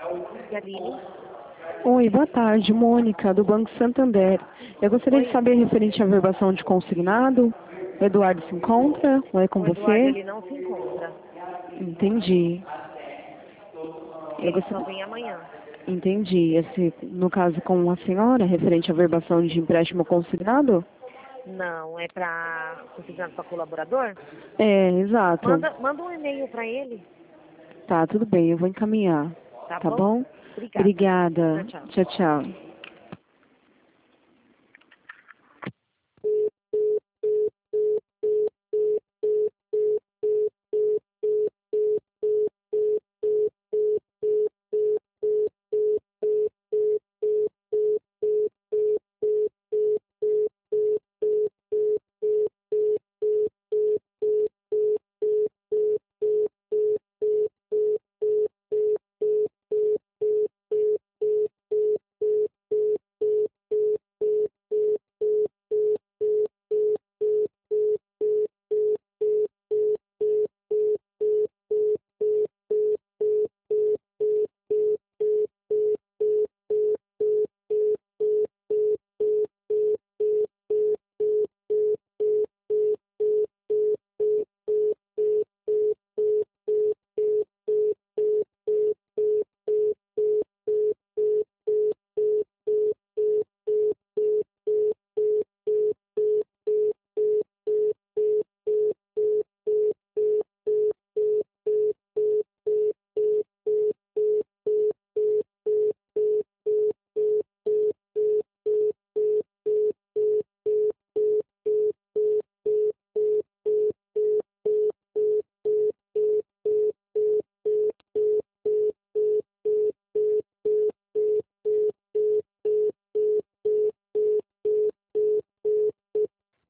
E Aline? Oi, boa tarde, Mônica, do Banco Santander. Eu gostaria de saber referente à verbação de consignado. O Eduardo se encontra? Ou é com O Eduardo, você? ele não se encontra. Entendi. Eu Ele só gostaria... vem amanhã. Entendi. No caso com a senhora, referente à verbação de empréstimo consignado? Não, é para considerado para colaborador? É, exato. Manda um e-mail para ele. Tá, tudo bem, eu vou encaminhar. Tá Tá bom? bom? Obrigada. Tchau, Obrigada. tchau. Tchau, tchau.